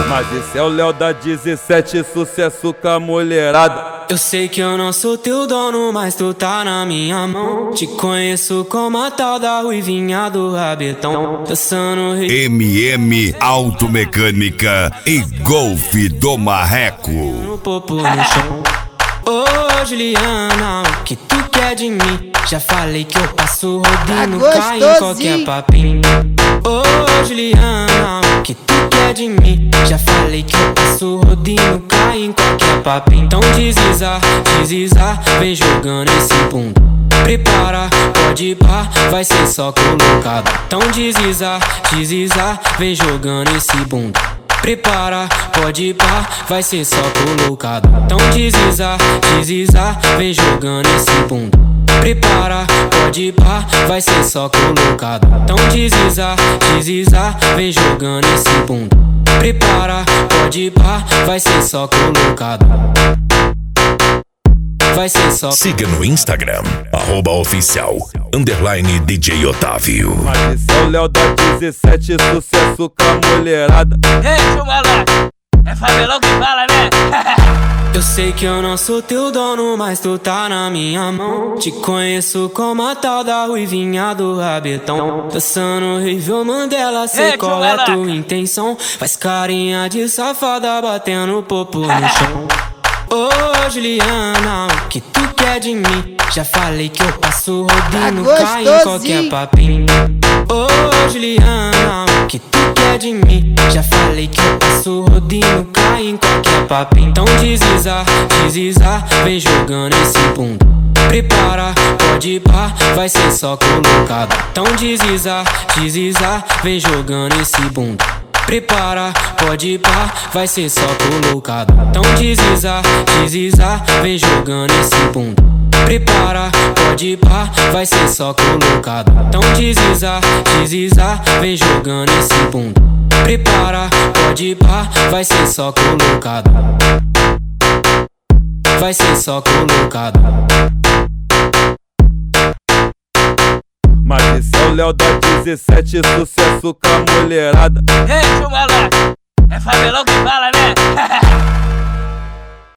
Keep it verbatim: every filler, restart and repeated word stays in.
Mas esse é o Léo da dezessete, sucesso com a mulherada. Eu sei que eu não sou teu dono, mas tu tá na minha mão. Te conheço como a tal da ruivinha do rabetão. Dançando M M Automecânica e Golfe do Marreco. no popo no chão. Ô Juliana, o que tu quer de mim? Já falei que eu passo rodinho, Tá cai em qualquer papinho. Ô Juliana, o que tu quer de mim? Já falei que eu passo rodinho, cai em qualquer papinho. Então desliza, desliza, vem jogando esse bunda. Prepara, pode ir pá, vai ser só colocado. Então desliza, desliza, vem jogando esse bunda. Prepara, pode ir pá, vai ser só colocado. Então desliza, desliza, vem jogando esse bunda. Prepara, pode ir pá, vai ser só colocado. Então desliza, desliza, vem jogando esse bunda. Prepara, pode ir pá, vai ser só colocado. Vai ser só. Siga no Instagram, arroba oficial, underline D J Otávio. Mas esse é o Léo da dezessete, sucesso com a mulherada. Ei, chumalé, é favelão que fala, né? Eu sei que eu não sou teu dono, mas tu tá na minha mão. Te conheço como a tal da ruivinha do rabetão. Dançando Rível Mandela, sei Ei, qual é tio tua Malaca. intenção. Faz carinha de safada, batendo popo no chão. Ô Juliana, o que tu quer de mim? Já falei que eu passo rodinho, Tá cai em gostosinho. qualquer papinho. Ô Juliana, o que tu quer de mim? Já falei que eu passo rodinho, cai em qualquer papinho. Então desliza, desliza, vem jogando esse bunda. Prepara, pode ir pá, vai ser só colocado. Então desliza, desliza, vem jogando esse bunda. Prepara, pode ir pá, vai ser só colocado. Então desliza, desliza, vem jogando esse bunda. Prepara, pode ir pá, vai ser só colocado. Então desliza, desliza, vem jogando esse bunda. Prepara, pode ir pá, vai ser só colocado. Vai ser só colocado. Mas esse é o Léo da dezessete, sucesso com a mulherada. Ei, chumalé, é favelão que fala, né?